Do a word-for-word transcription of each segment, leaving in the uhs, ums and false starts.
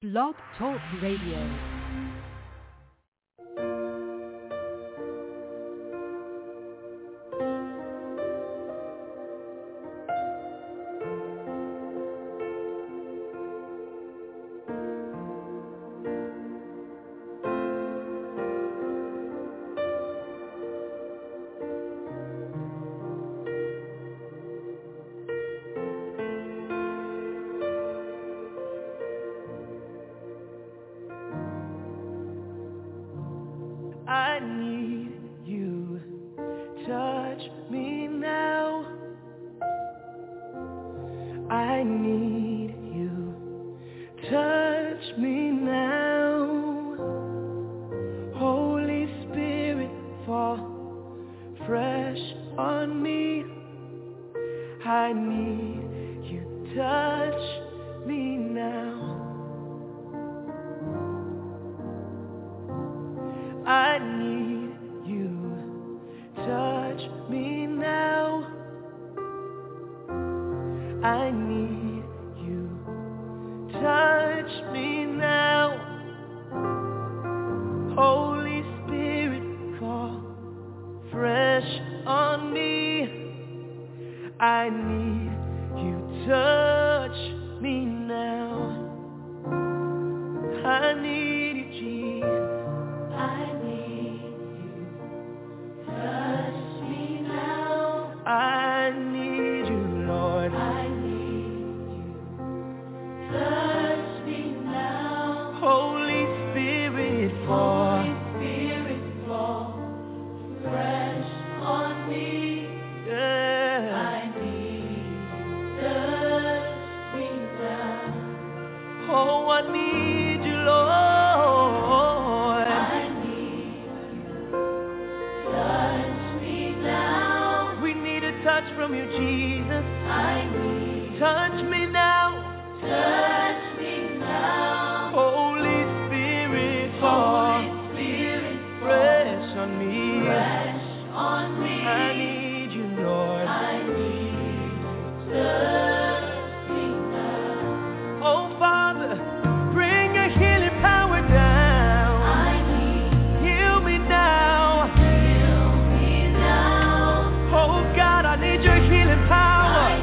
Blog Talk Radio. Healing power.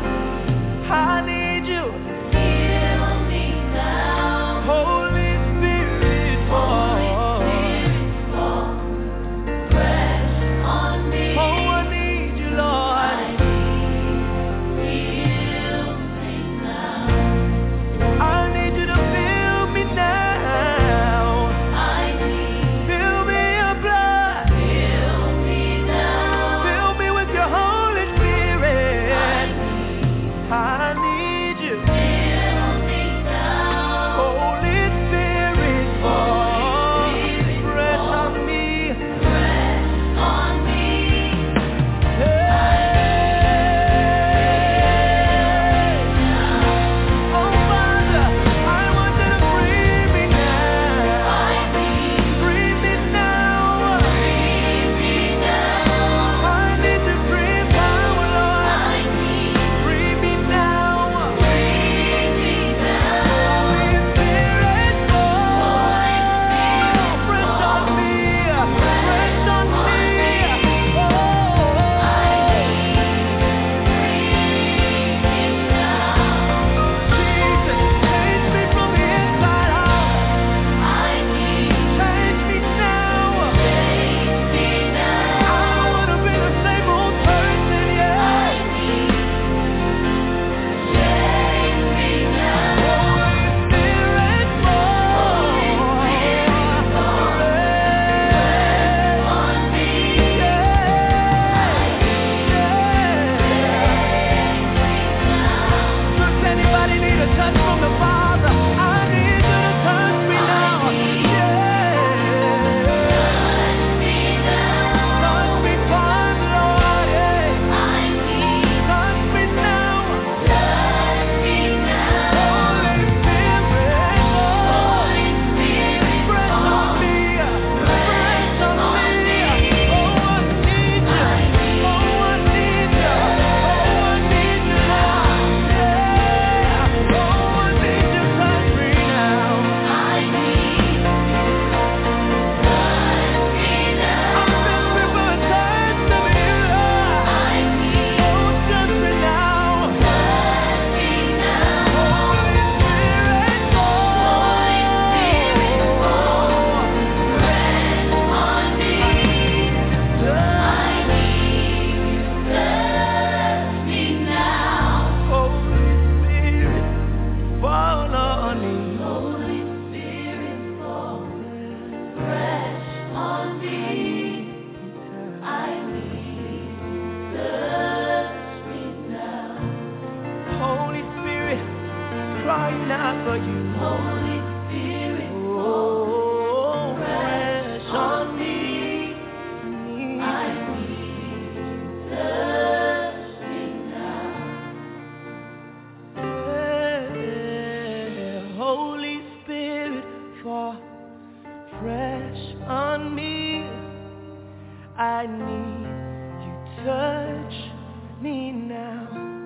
I need you, touch me now.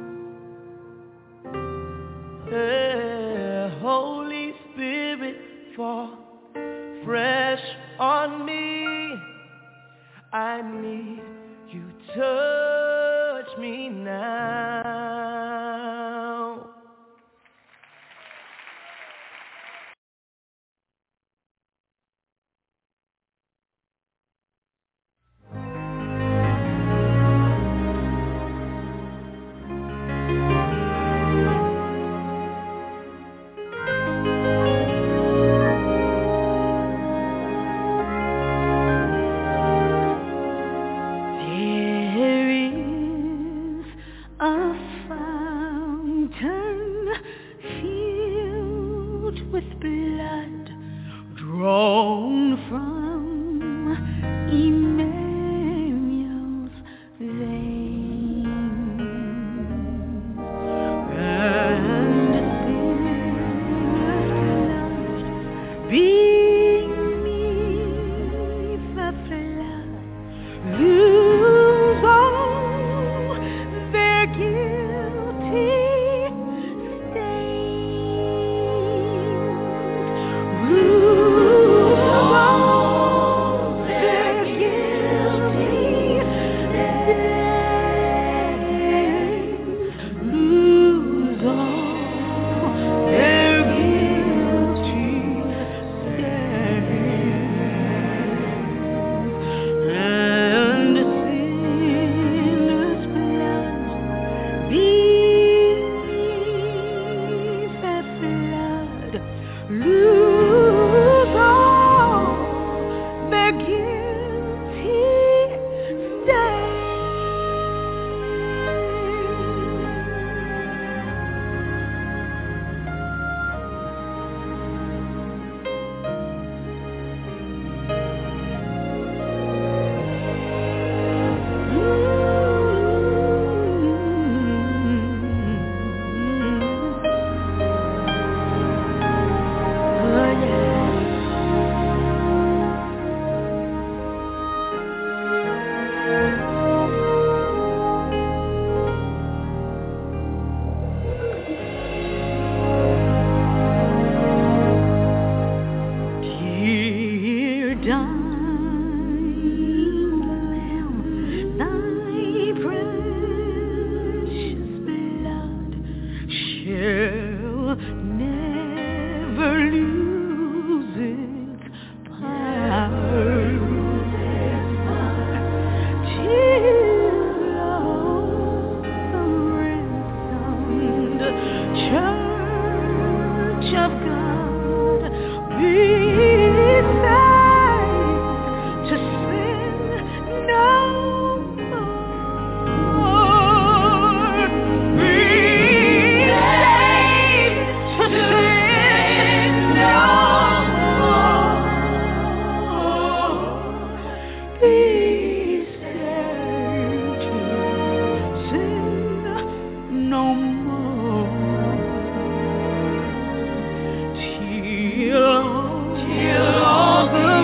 Uh, Holy Spirit, fall fresh on me. I need you, touch me now. Till all the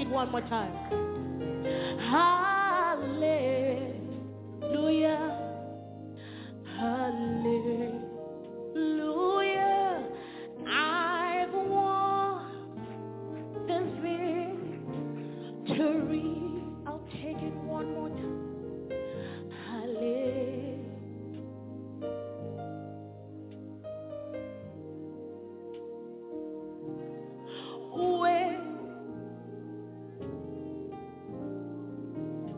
one more time. Hallelujah. Hallelujah. I've won this victory. I'll take it one more time. Hallelujah. When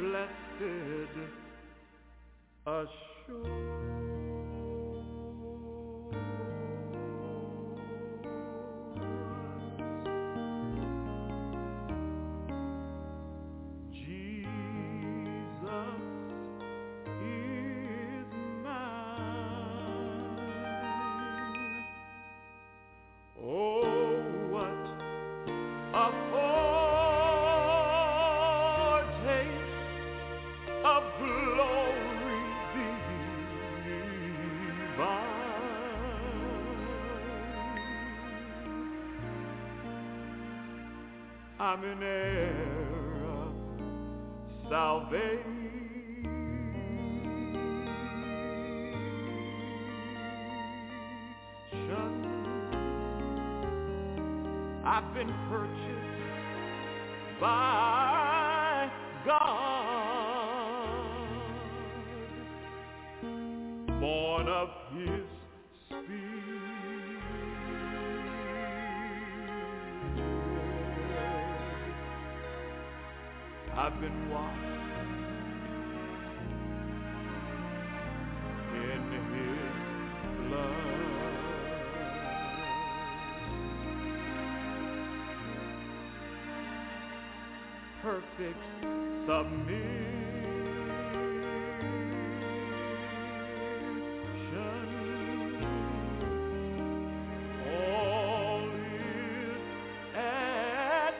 blessed assurance. I'm an heir of salvation. I've been purchased by God, born of His I've been washed in His blood. Perfect submission. All is at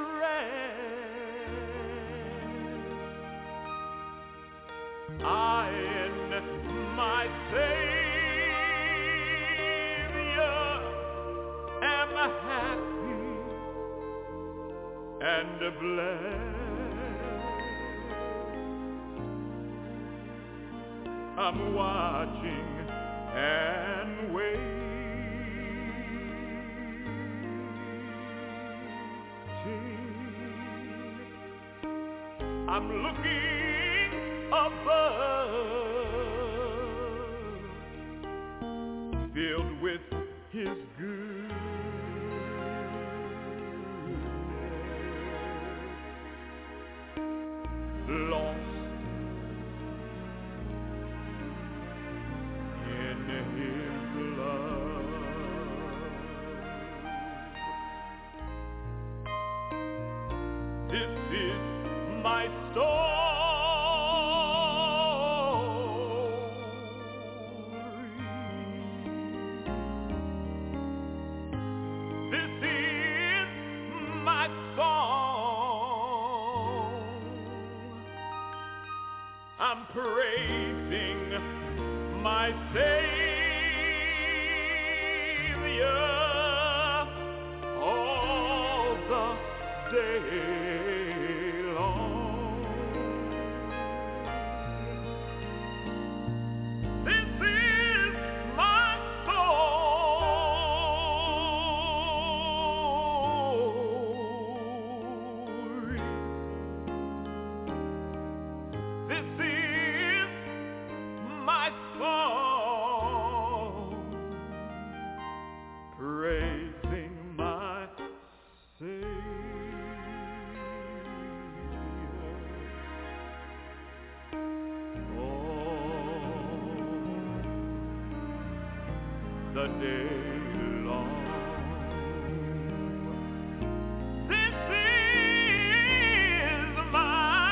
I in my Savior am happy and blessed. I'm watching and waiting. I'm looking above, filled with His goodness, lost in His love. This is my story. I'm praising my Savior all the day long. This is my story. This is my song, praising my Savior all the day long. This is my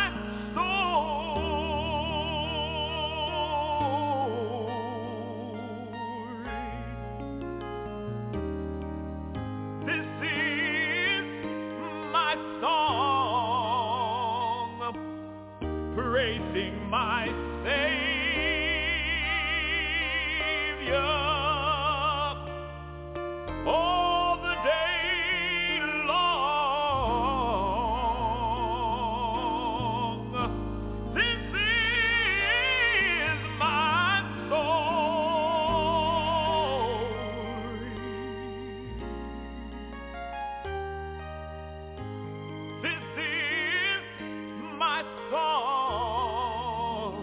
song, praising my Savior all the day long. This is my story. This is my song,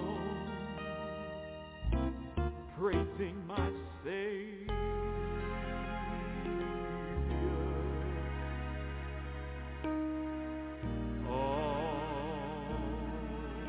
praising my Savior all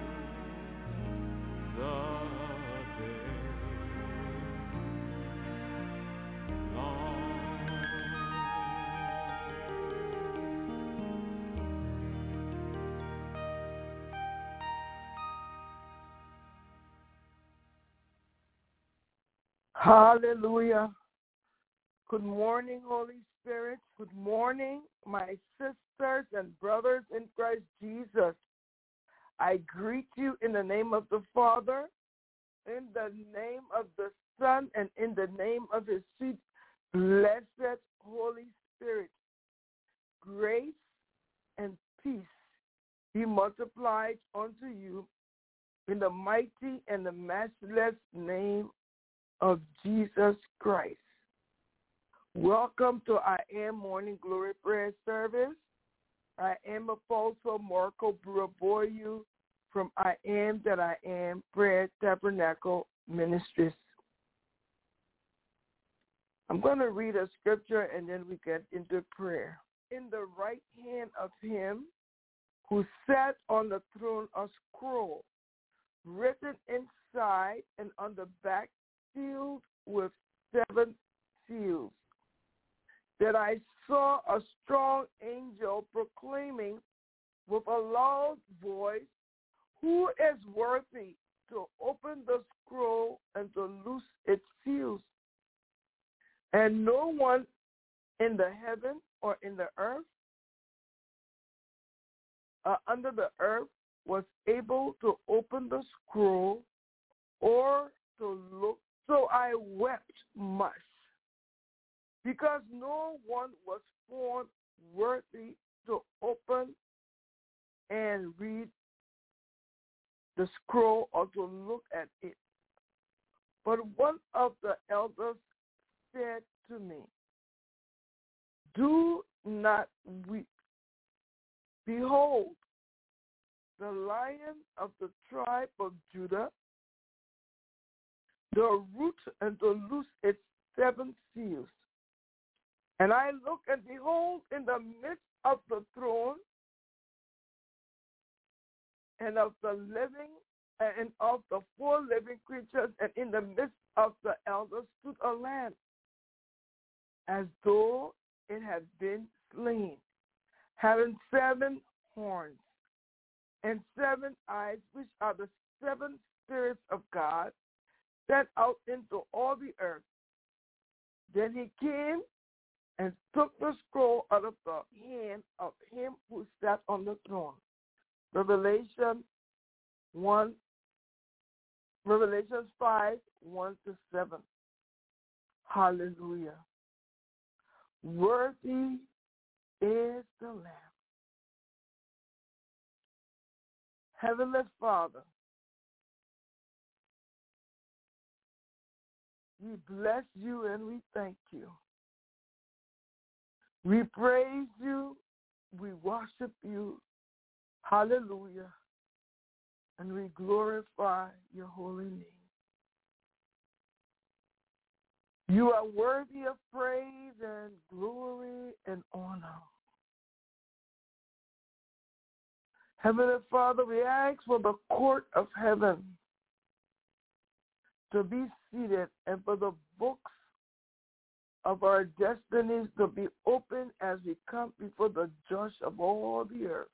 Hallelujah. Good morning, Holy Spirit. Good morning, my sisters and brothers in Christ Jesus. I greet you in the name of the Father, in the name of the Son, and in the name of his sweet, blessed Holy Spirit. Grace and peace be multiplied unto you in the mighty and the matchless name of Jesus Christ. Welcome to I Am Morning Glory Prayer Service. I am Apostle Marco Buraboyu from I Am That I Am Prayer Tabernacle Ministries. I'm going to read a scripture and then we get into prayer. In the right hand of him who sat on the throne, a scroll written inside and on the back, sealed with seven seals. That I saw a strong angel proclaiming with a loud voice, who is worthy to open the scroll and to loose its seals? And no one in the heaven or in the earth, uh, under the earth, was able to open the scroll or to look. So I wept much, because no one was found worthy to open and read the scroll or to look at it. But one of the elders said to me, do not weep. Behold, the Lion of the tribe of Judah, the root and to loose its seven seals. And I looked, and behold, in the midst of the throne and of the living and of the four living creatures, and in the midst of the elders stood a lamb, as though it had been slain, having seven horns and seven eyes, which are the seven spirits of God, sent out into all the earth. Then he came and took the scroll out of the hand of him who sat on the throne. Revelation one, Revelation five, one to seven. Hallelujah. Worthy is the Lamb. Heavenly Father, we bless you and we thank you. We praise you, we worship you, hallelujah, and we glorify your holy name. You are worthy of praise and glory and honor. Heavenly Father, we ask for the court of heaven to be seated and for the books of our destinies to be open as we come before the judge of all the earth,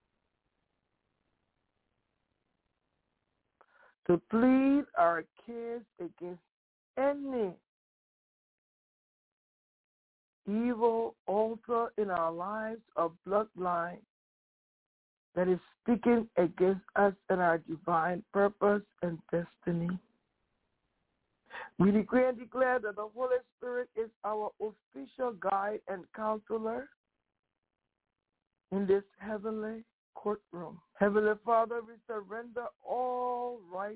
to plead our case against any evil altar in our lives or bloodline that is speaking against us and our divine purpose and destiny. We decree and declare that the Holy Spirit is our official guide and counselor in this heavenly courtroom. Heavenly Father, we surrender all right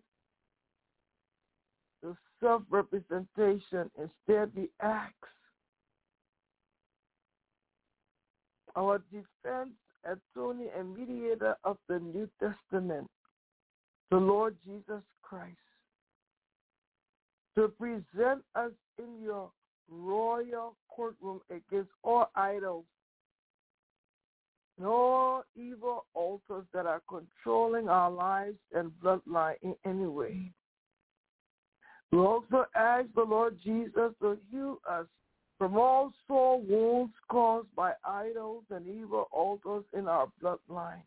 to self-representation. Instead, we ask our defense attorney and mediator of the New Testament, the Lord Jesus Christ, to present us in your royal courtroom against all idols and all evil altars that are controlling our lives and bloodline in any way. We also ask the Lord Jesus to heal us from all sore wounds caused by idols and evil altars in our bloodline.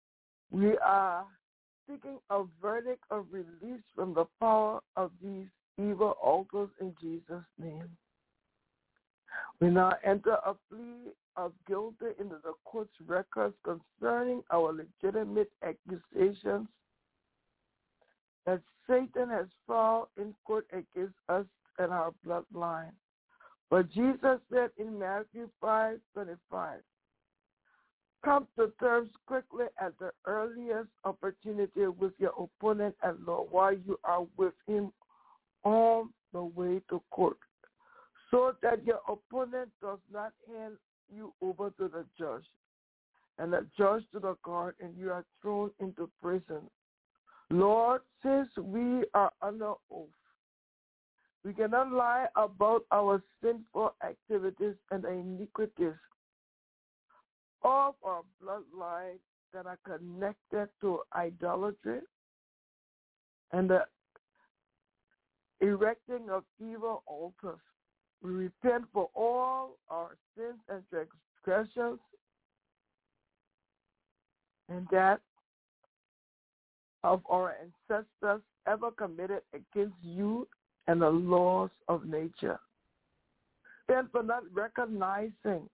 We are seeking a verdict of release from the power of these evil altars in Jesus' name. We now enter a plea of guilty into the court's records concerning our legitimate accusations that Satan has filed in court against us and our bloodline. But Jesus said in Matthew five twenty-five, come to terms quickly at the earliest opportunity with your opponent and Lord while you are with him on the way to court, so that your opponent does not hand you over to the judge, and the judge to the guard, and you are thrown into prison. Lord, since we are under oath, we cannot lie about our sinful activities and the iniquities of our bloodline that are connected to idolatry and the erecting of evil altars. We repent for all our sins and transgressions and that of our ancestors ever committed against you and the laws of nature, and for not recognizing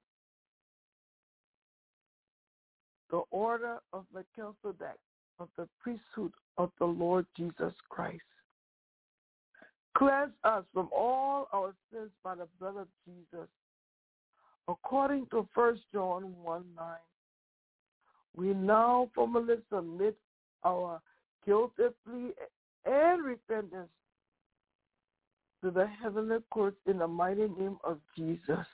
the order of Melchizedek of the priesthood of the Lord Jesus Christ. Cleanse us from all our sins by the blood of Jesus. According to First John one nine, we now formally submit our guilty plea and repentance to the heavenly courts in the mighty name of Jesus.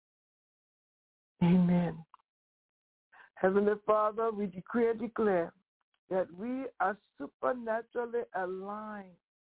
Amen. Heavenly Father, we decree and declare that we are supernaturally aligned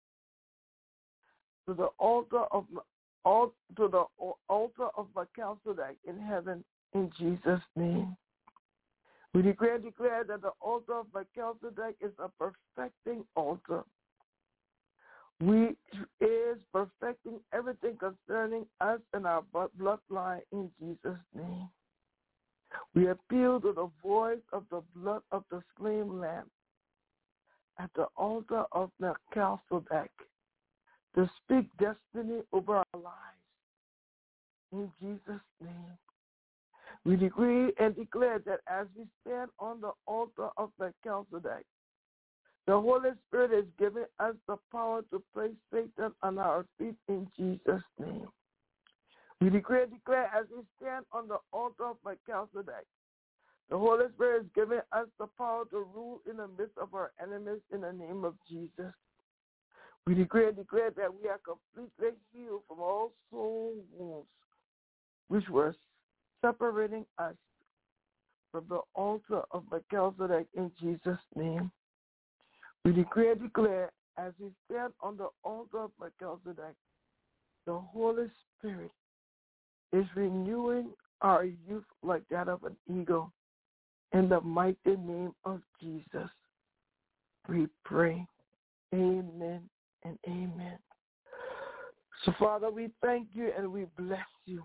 to the altar of to the altar of Melchizedek in heaven in Jesus' name. We declare and declare that the altar of Melchizedek is a perfecting altar. We is perfecting everything concerning us and our bloodline in Jesus' name. We appeal to the voice of the blood of the slain lamb at the altar of Melchizedek to speak destiny over our lives. In Jesus' name, we decree and declare that as we stand on the altar of Melchizedek, the Holy Spirit is giving us the power to place Satan on our feet in Jesus' name. We decree and declare as we stand on the altar of Melchizedek, the Holy Spirit is giving us the power to rule in the midst of our enemies in the name of Jesus. We decree and declare that we are completely healed from all soul wounds which were separating us from the altar of Melchizedek in Jesus' name. We decree and declare as we stand on the altar of Melchizedek, the Holy Spirit is renewing our youth like that of an eagle. In the mighty name of Jesus, we pray. Amen and amen. So, Father, we thank you and we bless you.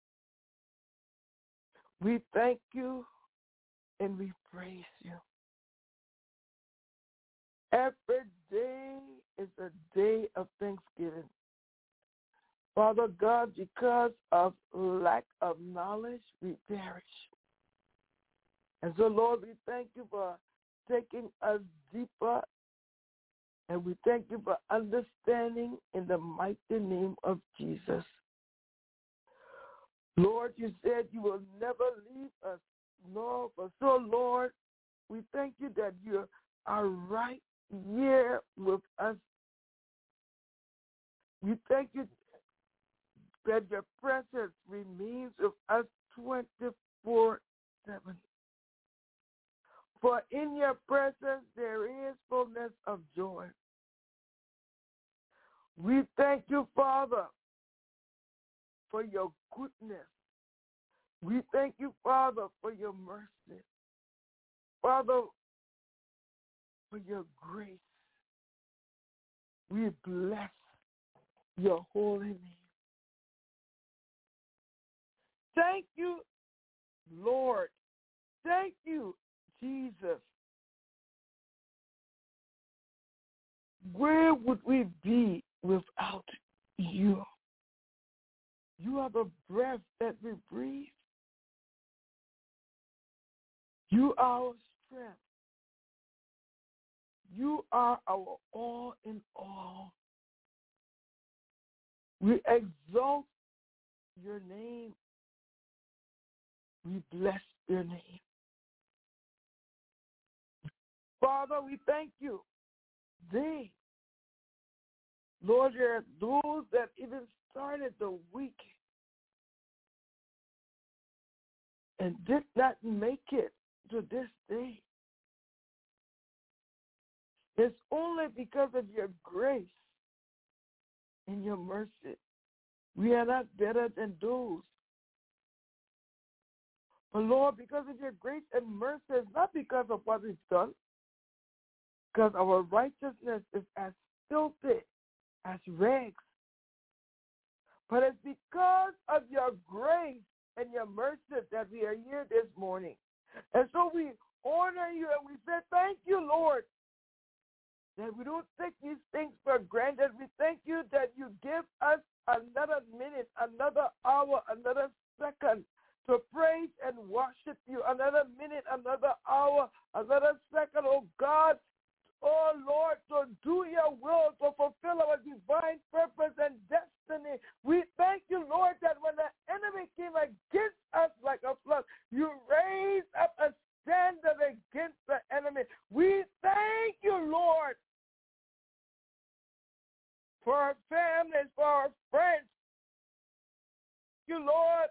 We thank you and we praise you. Every day is a day of thanksgiving. Father God, because of lack of knowledge, we perish. And so, Lord, we thank you for taking us deeper, and we thank you for understanding in the mighty name of Jesus. Lord, you said you will never leave us, nor forsake. So, Lord, we thank you that you are right here with us. We thank you that your presence remains with us twenty-four seven. For in your presence there is fullness of joy. We thank you, Father, for your goodness. We thank you, Father, for your mercy. Father, for your grace. We bless your holy name. Thank you, Lord. Thank you, Jesus. Where would we be without you. You are the breath that we breathe. You are our strength. You are our all in all. We exalt your name. We bless your name. Father, we thank you. They, Lord, there are those that even started the week and did not make it to this day. It's only because of your grace and your mercy. We are not better than those. But Lord, because of your grace and mercy, it's not because of what we've done, because our righteousness is as filthy as rags. But it's because of your grace and your mercy that we are here this morning. And so we honor you and we say, thank you, Lord, that we don't take these things for granted. We thank you that you give us another minute, another hour, another second to praise and worship you. Another minute, another hour, another second, oh God, oh Lord, to do your will, to fulfill our divine purpose and destiny. We thank you, Lord, that when the enemy came against us like a flood, you raised up a standard against the enemy. We thank you, Lord, for our families, for our friends. Thank you, Lord,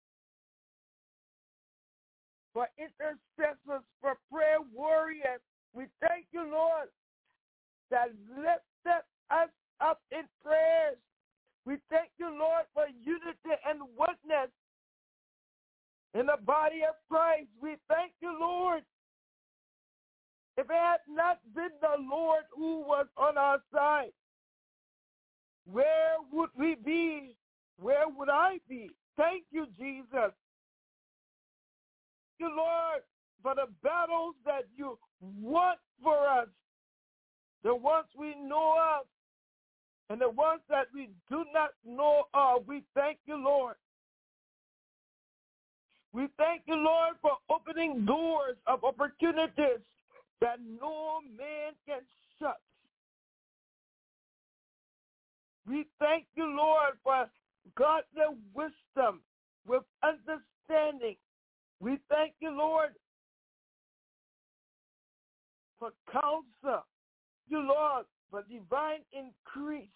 for intercessors, for prayer warriors. We thank you, Lord, that lifted us up in prayers. We thank you, Lord, for unity and oneness in the body of Christ. We thank you, Lord. If it had not been the Lord who was on our side, where would we be? Where would I be? Thank you, Jesus. Thank you, Lord, for the battles that you want for us, the ones we know of and the ones that we do not know of. We thank you, Lord. We thank you, Lord, for opening doors of opportunities that no man can shut. We thank you, Lord, for godly wisdom with understanding. We thank you, Lord, for counsel. You, Lord, for divine increase.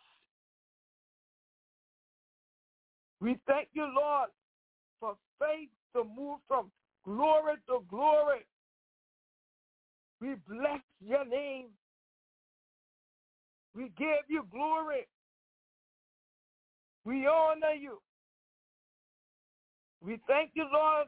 We thank you, Lord, for faith to move from glory to glory. We bless your name. We give you glory. We honor you. We thank you, Lord,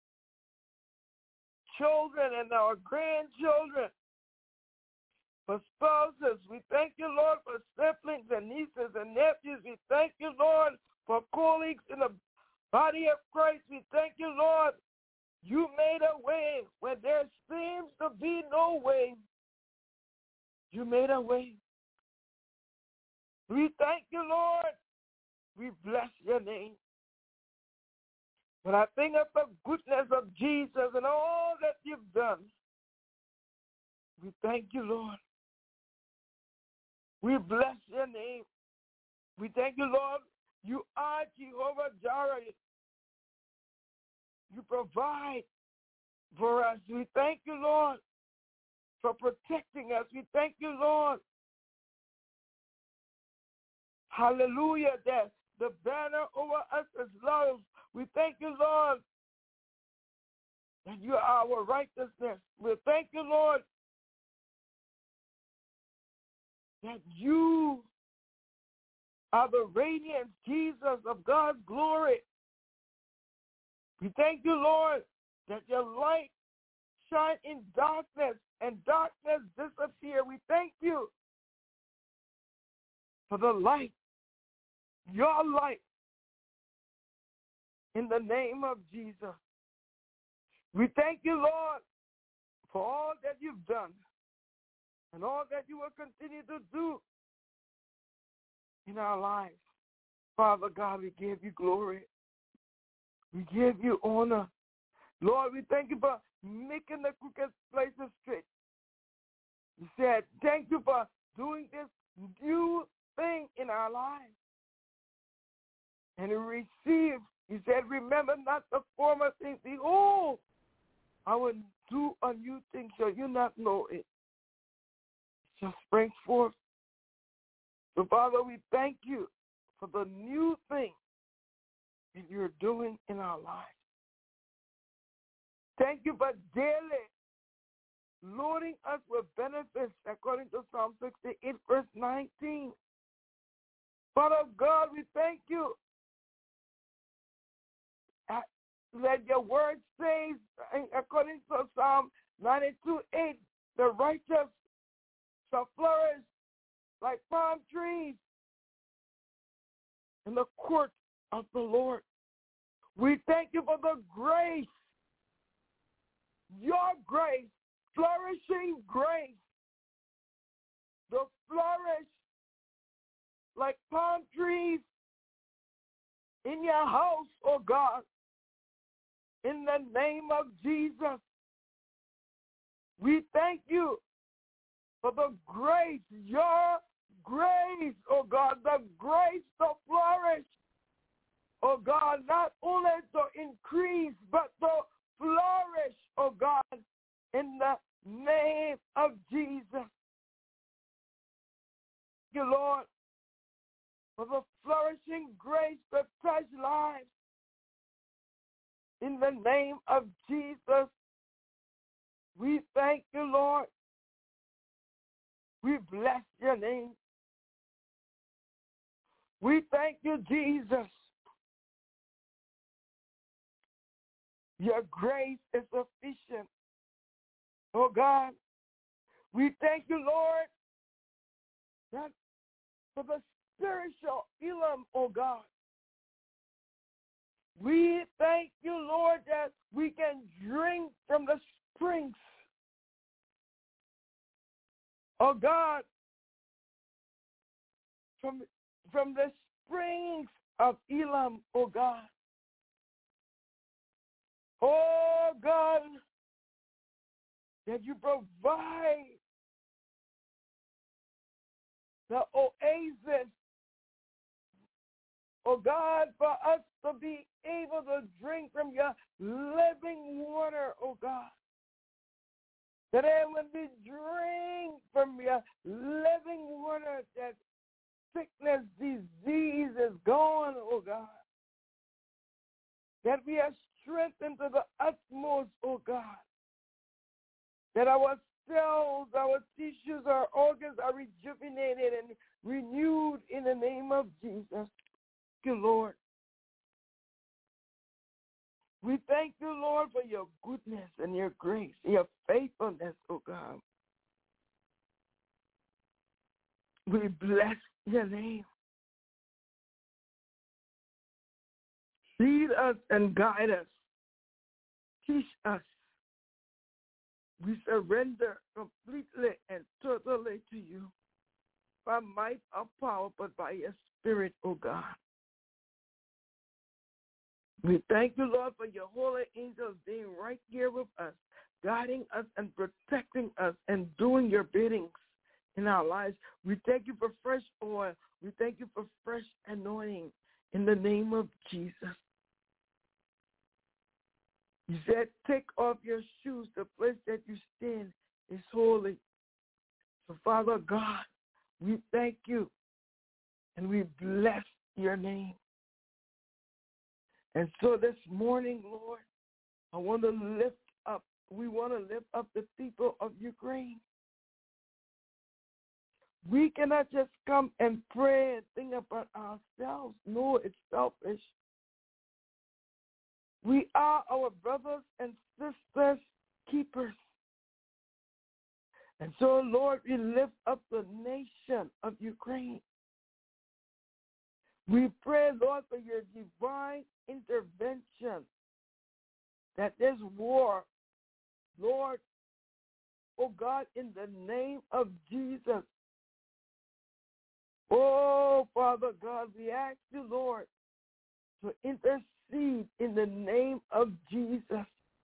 children and our grandchildren, for spouses. We thank you, Lord, for siblings and nieces and nephews. We thank you, Lord, for colleagues in the body of Christ. We thank you, Lord. You made a way when there seems to be no way. You made a way. We thank you, Lord. We bless your name. When I think of the goodness of Jesus and all that you've done, we thank you, Lord. We bless your name. We thank you, Lord. You are Jehovah Jireh. You provide for us. We thank you, Lord, for protecting us. We thank you, Lord. Hallelujah, that the banner over us is love. We thank you, Lord, that you are our righteousness. We thank you, Lord, that you are the radiance, Jesus, of God's glory. We thank you, Lord, that your light shine in darkness and darkness disappear. We thank you for the light, your light, in the name of Jesus. We thank you, Lord, for all that you've done and all that you will continue to do in our lives. Father God, we give you glory. We give you honor. Lord, we thank you for making the crooked places straight. You said, thank you for doing this new thing in our lives. And we receive, you said, remember not the former things. Behold, I will do a new thing. Shall you not know it? Just spring forth. So, Father, we thank you for the new thing that you're doing in our lives. Thank you for daily loading us with benefits according to Psalm sixty-eight, verse nineteen. Father God, we thank you. Let your word says, according to Psalm ninety-two, eight, the righteous shall flourish like palm trees in the court of the Lord. We thank you for the grace, your grace, flourishing grace, to flourish like palm trees in your house, oh God, in the name of Jesus. We thank you for the grace, your grace, oh God, the grace to flourish, oh God, not only to increase, but to flourish, oh God, in the name of Jesus. Thank you, Lord, for the flourishing grace to touch lives. In the name of Jesus, we thank you, Lord. We bless your name. We thank you, Jesus. Your grace is sufficient. Oh God, we thank you, Lord, that for the spiritual Elam, oh God. We thank you, Lord, that we can drink from the springs. Oh God, from, from the springs of Elam, oh God. Oh God, that you provide the oasis, oh God, for us to be able to drink from your living water, oh God. That when we drink from your living water, that sickness, disease is gone, oh God. That we are strengthened to the utmost, oh God. That our cells, our tissues, our organs are rejuvenated and renewed in the name of Jesus. Thank you, Lord. We thank you, Lord, for your goodness and your grace, your faithfulness, oh God. We bless your name. Lead us and guide us. Teach us. We surrender completely and totally to you, by might or power, but by your Spirit, O God. We thank you, Lord, for your holy angels being right here with us, guiding us and protecting us and doing your biddings in our lives. We thank you for fresh oil. We thank you for fresh anointing in the name of Jesus. You said, take off your shoes. The place that you stand is holy. So, Father God, we thank you and we bless your name. And so this morning, Lord, I want to lift up, we want to lift up the people of Ukraine. We cannot just come and pray and think about ourselves. No, it's selfish. We are our brothers and sisters' keepers. And so, Lord, we lift up the nation of Ukraine. We pray, Lord, for your divine intervention, that this war, Lord, oh God, in the name of Jesus, Oh, Father God, we ask you, Lord, to intercede in the name of Jesus.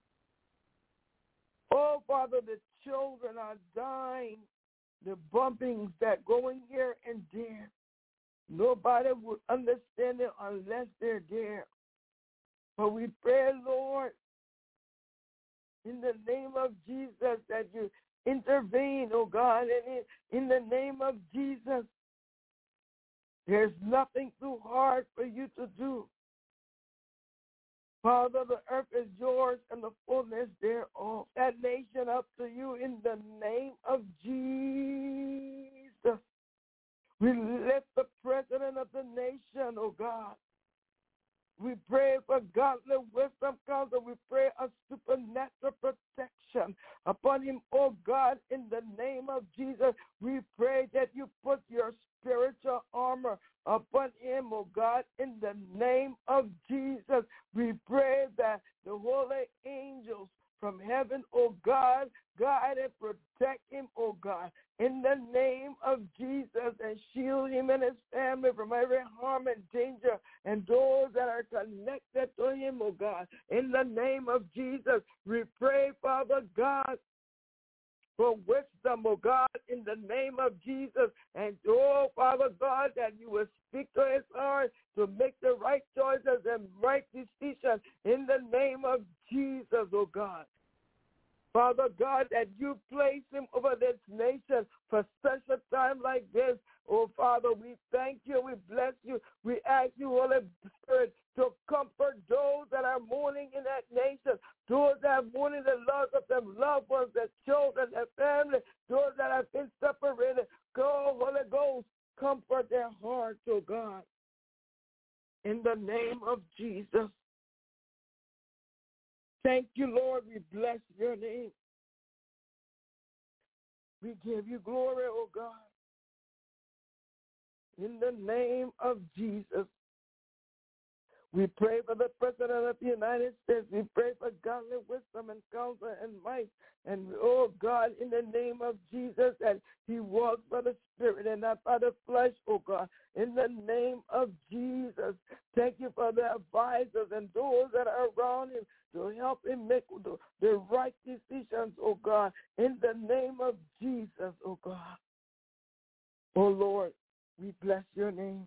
Oh, Father, the children are dying. The bumpings that going here and there. Nobody will understand it unless they're there. But we pray, Lord, in the name of Jesus, that you intervene, oh God, and in, in the name of Jesus, there's nothing too hard for you to do. Father, the earth is yours and the fullness thereof. That nation up to you in the name of Jesus. We lift the president of the nation, oh God. We pray for godly wisdom, counsel. We pray a supernatural protection upon him, oh God, in the name of Jesus. We pray that you put your spiritual armor upon him, oh God, in the name of Jesus. We pray that the holy angels from heaven, oh God, guide and protect him, oh God, in the name of Jesus, and shield him and his family from every harm and danger, and those that are connected to him, oh God, in the name of Jesus. We pray, Father God, for wisdom, oh God, in the name of Jesus. And, oh, Father God, that you will speak to his heart to make the right choices and right decisions in the name of Jesus, oh God. Father God, that you place him over this nation for such a time like this. Oh, Father, we thank you. We bless you. We ask you, Holy Spirit, to comfort those that are mourning in that nation, those that are mourning the loss of their loved ones, their children, their family, those that have been separated. Go, Holy Ghost, comfort their hearts, oh God, in the name of Jesus. Thank you, Lord. We bless your name. We give you glory, oh God. In the name of Jesus, we pray for the President of the United States. We pray for godly wisdom and counsel and might. And, oh God, in the name of Jesus, that he walks by the Spirit and not by the flesh, oh God. In the name of Jesus, thank you for the advisors and those that are around him to help him make the, the right decisions, oh God. In the name of Jesus, oh God. Oh Lord, we bless your name.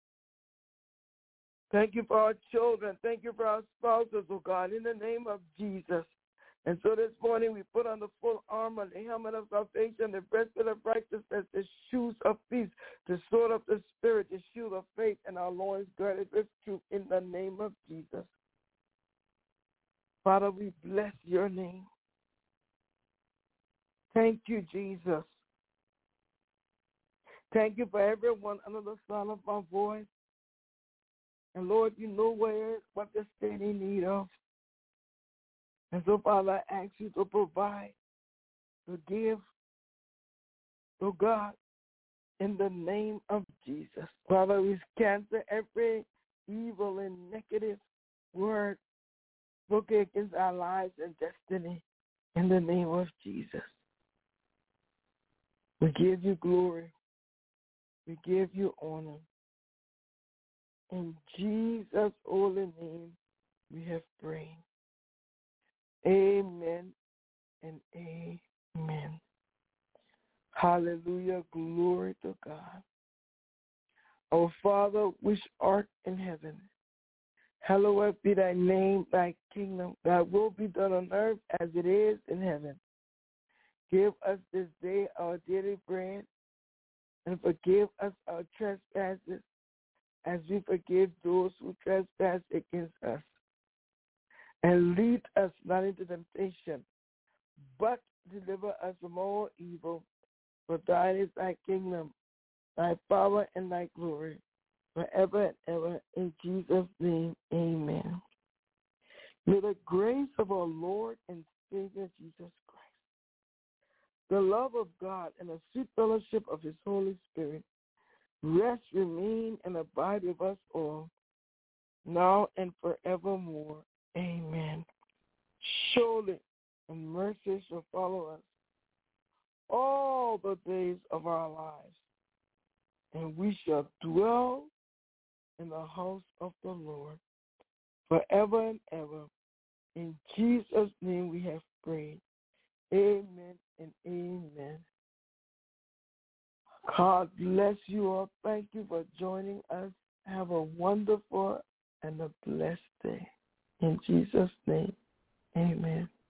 Thank you for our children. Thank you for our spouses, oh God, in the name of Jesus. And so this morning we put on the full armor, the helmet of salvation, the breastplate of righteousness, the shoes of peace, the sword of the Spirit, the shield of faith, and our loins girded with truth in the name of Jesus. Father, we bless your name. Thank you, Jesus. Thank you for everyone under the sound of my voice. And Lord, you know where, what they're standing in need of. And so, Father, I ask you to provide, to give, to God, in the name of Jesus. Father, we cancel every evil and negative word spoken against our lives and destiny in the name of Jesus. We give you glory. We give you honor. In Jesus' holy name, we have prayed. Amen and amen. Hallelujah. Glory to God. Our Father, which art in heaven, hallowed be thy name, thy kingdom. Thy will be done on earth as it is in heaven. Give us this day our daily bread, and forgive us our trespasses, as we forgive those who trespass against us. And lead us not into temptation, but deliver us from all evil. For thine is thy kingdom, thy power, and thy glory, forever and ever. In Jesus' name, amen. May the grace of our Lord and Savior Jesus Christ, the love of God, and the sweet fellowship of his Holy Spirit rest, remain, and abide with us all, now and forevermore. Amen. Surely, and mercy shall follow us all the days of our lives, and we shall dwell in the house of the Lord forever and ever. In Jesus' name we have prayed. Amen and amen. God bless you all. Thank you for joining us. Have a wonderful and a blessed day. In Jesus' name, amen.